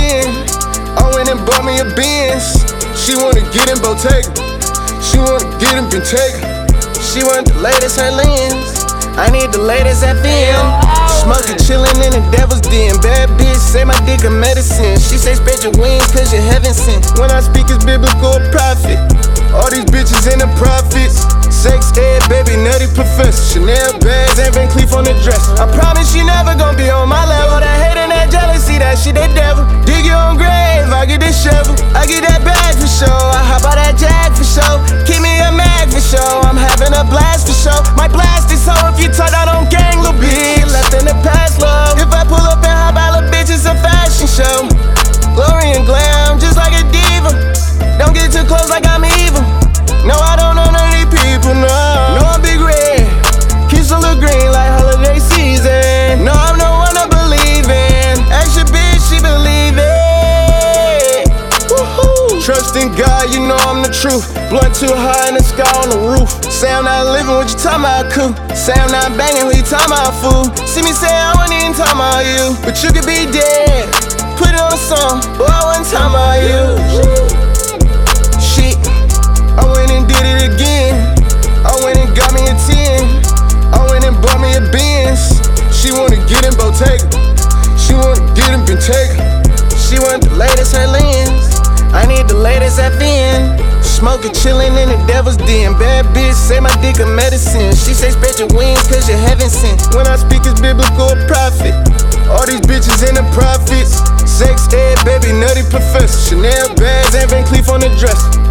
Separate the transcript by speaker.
Speaker 1: 10. I went and bought me a Benz. She wanna get in Bottega. She wanna get in Bentayga. She want the latest her lens. I need the latest FM. Smoking, chillin' in the devil's den. Bad bitch say my dick a medicine. She say spread your wings cause you're heaven sent. When I speak it's biblical prophet. All these bitches in the prophets. Sex ed, baby, nutty professor. Chanel bags and Van Cleef on the dress. I promise she never gon' be on my level. That hate and that jealousy, that shit, they devil. Dig your own grave, I get this shovel. I get that bag for show. I hop out that jag for show. Keep me a mag for show. I'm having a blast for show. Might blast this hoe if you talk out on gang, lil' bitch. Left in the past, love. If I pull up and hop out, lil' bitch, it's a fashion show. Glory and glam, just like a diva. Don't get too close like I'm evil. No, I don't know none of these people, no. No, I'm big red. Kiss a little green like holiday season. No, I'm no one to believe in. Extra bitch, she believe it. Woohoo. Trust in God, you know I'm the truth. Blunt too high in the sky on the roof. Say I'm not living, what you talking about, cool? Say I'm not banging, what you talking about, fool? See me say I wasn't even talking about you, but you could be dead. Put it on a song, boy, I wasn't talking about you. Shit, I went and did it again. I went and got me a 10. I went and bought me a Benz. She wanna get in Bottega. She wanna get in Bentayga. She want the latest her lens. I need the latest FN. Smoking, chillin' in the devil's den. Bad bitch say my dick a medicine. She say spread your wings cause you're heaven sent. When I speak it's biblical prophet. All these bitches in the prophets. Sex ed, baby, nutty professor. Chanel bags and Van Cleef on the dress.